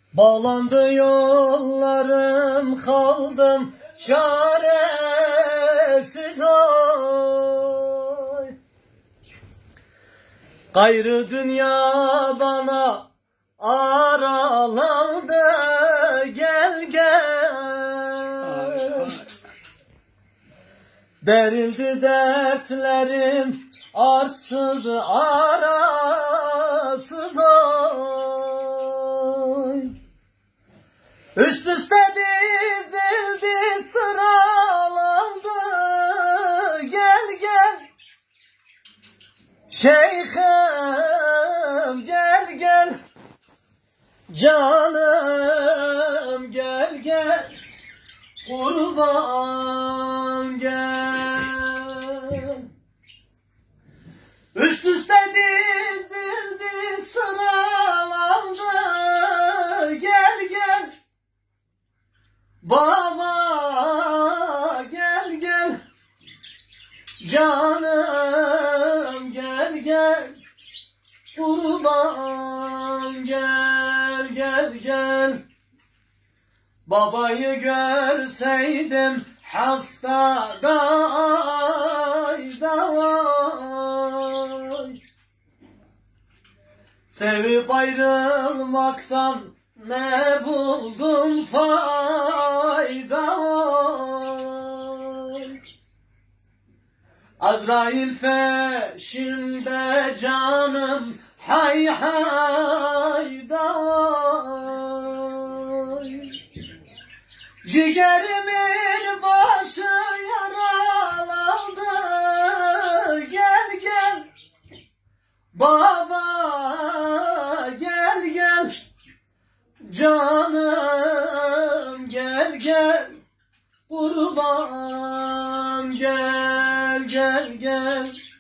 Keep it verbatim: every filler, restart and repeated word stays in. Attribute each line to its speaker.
Speaker 1: Bağlandı yollarım, kaldım çaresiz oy. Gayrı dünya bana aralandı, gel gel. Derildi dertlerim, arsız arasız oy. Üst üste dizildi, sıralandı, gel gel. Şeyhim gel gel, canım gel gel, kurban gel. Üst üste dizildi, sıralandı, gel gel. Baba gel gel, canım gel gel, kurban gel gel gel. Babayı görseydim haftada ayda ay. Sevip ayrılmaktan ne buldum fayda ay. Azrail peşimde canım hay hayda ay. Ciğerimin başı yaralandı, gel gel. Baba gel gel, canım gel gel, kurban gel gel gel.